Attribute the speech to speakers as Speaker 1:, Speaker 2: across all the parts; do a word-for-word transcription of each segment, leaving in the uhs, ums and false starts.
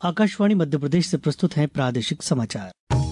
Speaker 1: आकाशवाणी मध्य प्रदेश से प्रस्तुत हैं प्रादेशिक समाचार।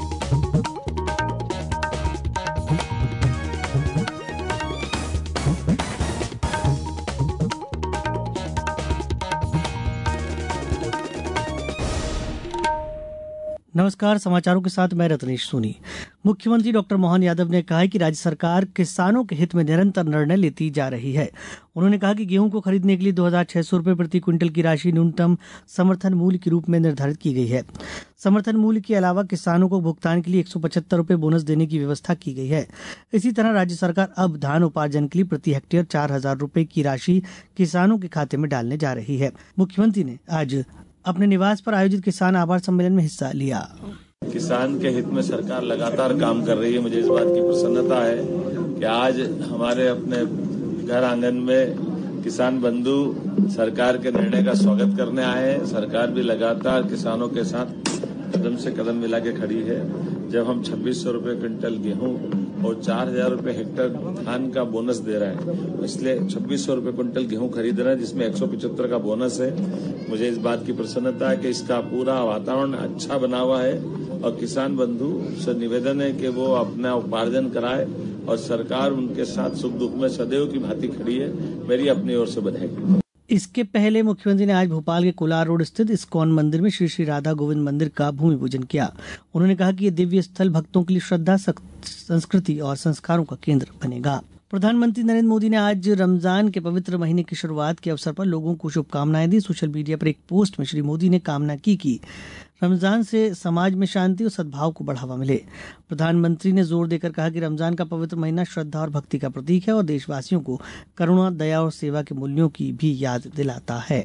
Speaker 1: नमस्कार, समाचारों के साथ मैं रत्नेश सोनी। मुख्यमंत्री डॉक्टर मोहन यादव ने कहा है कि राज्य सरकार किसानों के हित में निरंतर निर्णय लेती जा रही है। उन्होंने कहा कि गेहूं को खरीदने के लिए दो हजार छह सौ रुपये प्रति क्विंटल की राशि न्यूनतम समर्थन मूल्य के रूप में निर्धारित की गई है। समर्थन मूल्य के अलावा किसानों को भुगतान के लिए एक सौ पचहत्तर रुपये बोनस देने की व्यवस्था की गई है। इसी तरह राज्य सरकार अब धान उपार्जन के लिए प्रति हेक्टेयर चार हजार रुपये की राशि किसानों के खाते में डालने जा रही है। मुख्यमंत्री ने आज अपने निवास पर आयोजित किसान आभार सम्मेलन में हिस्सा लिया।
Speaker 2: किसान के हित में सरकार लगातार काम कर रही है। मुझे इस बात की प्रसन्नता है कि आज हमारे अपने घर आंगन में किसान बंधु सरकार के निर्णय का स्वागत करने आए हैं। सरकार भी लगातार किसानों के साथ कदम से कदम मिला के खड़ी है। जब हम छब्बीस सौ रूपये क्विंटल गेहूं और चार हजार रूपये हेक्टेयर धान का बोनस दे रहे हैं, इसलिए छब्बीस सौ रूपये क्विंटल गेहूं खरीद रहे हैं, जिसमें एक सौ पचहत्तर का बोनस है। मुझे इस बात की प्रसन्नता है कि इसका पूरा वातावरण अच्छा बना हुआ है और किसान बंधु से निवेदन है कि वो अपना उपार्जन कराए और सरकार उनके साथ सुख दुख में सदैव की भांति खड़ी है। मेरी अपनी ओर से बधाई।
Speaker 1: इसके पहले मुख्यमंत्री ने आज भोपाल के कोलार रोड स्थित इस्कॉन मंदिर में श्री श्री राधा गोविंद मंदिर का भूमि पूजन किया। उन्होंने कहा कि ये दिव्य स्थल भक्तों के लिए श्रद्धा, संस्कृति और संस्कारों का केंद्र बनेगा। प्रधानमंत्री नरेंद्र मोदी ने आज रमजान के पवित्र महीने की शुरुआत के अवसर पर लोगों को शुभकामनाएं दी। सोशल मीडिया पर एक पोस्ट में श्री मोदी ने कामना की कि रमजान से समाज में शांति और सद्भाव को बढ़ावा मिले। प्रधानमंत्री ने जोर देकर कहा कि रमजान का पवित्र महीना श्रद्धा और भक्ति का प्रतीक है और देशवासियों को करुणा, दया और सेवा के मूल्यों की भी याद दिलाता है।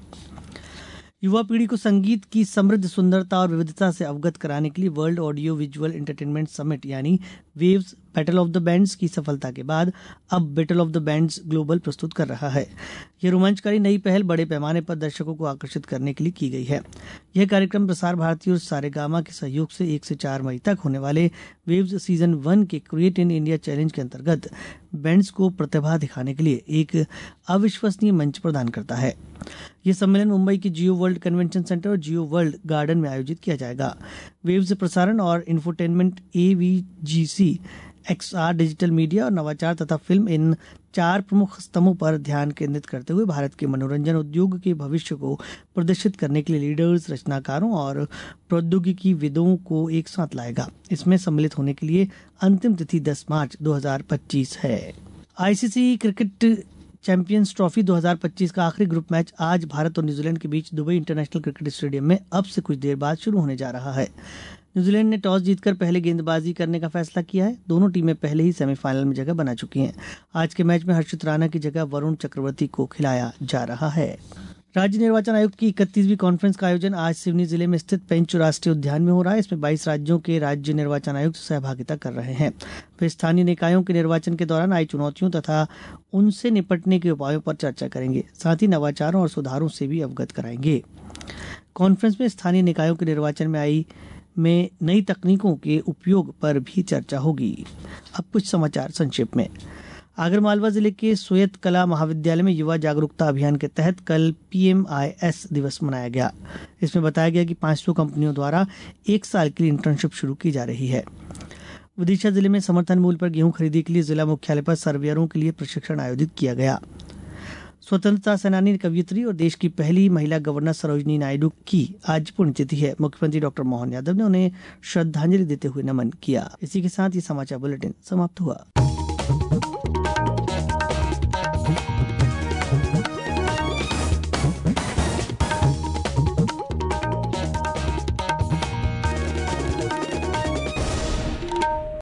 Speaker 1: युवा पीढ़ी को संगीत की समृद्ध सुंदरता और विविधता से अवगत कराने के लिए world audio visual entertainment summit यानी वेव्स बैटल ऑफ द बैंड्स की सफलता के बाद अब battle of the bands global प्रस्तुत कर रहा है। यह रोमांचकारी नई पहल बड़े पैमाने पर दर्शकों को आकर्षित करने के लिए की गई है। यह कार्यक्रम प्रसार भारती और सारेगामा के सहयोग से एक से चार मई तक होने वाले वेव्स सीजन वन के क्रिएट इन इंडिया चैलेंज के अंतर्गत बैंड्स को प्रतिभा दिखाने के लिए एक अविश्वसनीय मंच प्रदान करता है। यह सम्मेलन मुंबई के जियो वर्ल्ड कन्वेंशन सेंटर और जियो वर्ल्ड गार्डन में आयोजित किया जाएगा। वेव्स प्रसारण और infotainment, A V G C, XR, digital media और नवाचार तथा फिल्म, इन चार प्रमुख स्तंभों पर ध्यान केंद्रित करते हुए भारत के मनोरंजन उद्योग के भविष्य को प्रदर्शित करने के लिए लीडर्स, रचनाकारों और प्रौद्योगिकी विदों को एक साथ लाएगा। इसमें सम्मिलित होने के लिए अंतिम तिथि दस मार्च दो हजार पच्चीस है। आईसीसी क्रिकेट चैंपियंस ट्रॉफी दो हजार पच्चीस का आखिरी ग्रुप मैच आज भारत और न्यूजीलैंड के बीच दुबई इंटरनेशनल क्रिकेट स्टेडियम में अब से कुछ देर बाद शुरू होने जा रहा है। न्यूजीलैंड ने टॉस जीतकर पहले गेंदबाजी करने का फैसला किया है। दोनों टीमें पहले ही सेमीफाइनल में जगह बना चुकी हैं। आज के मैच में हर्षित राणा की जगह वरुण चक्रवर्ती को खिलाया जा रहा है। राज्य निर्वाचन आयोग की इकतीसवीं कॉन्फ्रेंस का आयोजन आज सिवनी जिले में स्थित पेंच राष्ट्रीय उद्यान में हो रहा है। इसमें बाईस राज्यों के राज्य निर्वाचन आयुक्त सहभागिता कर रहे हैं। वे स्थानीय निकायों के निर्वाचन के दौरान आई चुनौतियों तथा उनसे निपटने के उपायों पर चर्चा करेंगे। साथ ही नवाचारों और सुधारों से भी अवगत कराएंगे। कॉन्फ्रेंस में स्थानीय निकायों के निर्वाचन में आई में नई तकनीकों के उपयोग पर भी चर्चा होगी। अब कुछ समाचार संक्षेप में। आगरमालवा जिले के सोयत कला महाविद्यालय में युवा जागरूकता अभियान के तहत कल पी एम आई एस दिवस मनाया गया। इसमें बताया गया कि पाँच सौ कंपनियों द्वारा एक साल के लिए इंटर्नशिप शुरू की जा रही है। विदिशा जिले में समर्थन मूल्य पर गेहूं खरीदी के लिए जिला मुख्यालय पर सर्वेयरों के लिए प्रशिक्षण आयोजित किया गया। स्वतंत्रता सेनानी, कवयित्री और देश की पहली महिला गवर्नर सरोजिनी नायडू की आज पुण्यतिथि है। मुख्यमंत्री डॉक्टर मोहन यादव ने उन्हें श्रद्धांजलि देते हुए नमन किया। इसी के साथ ये समाचार बुलेटिन समाप्त हुआ।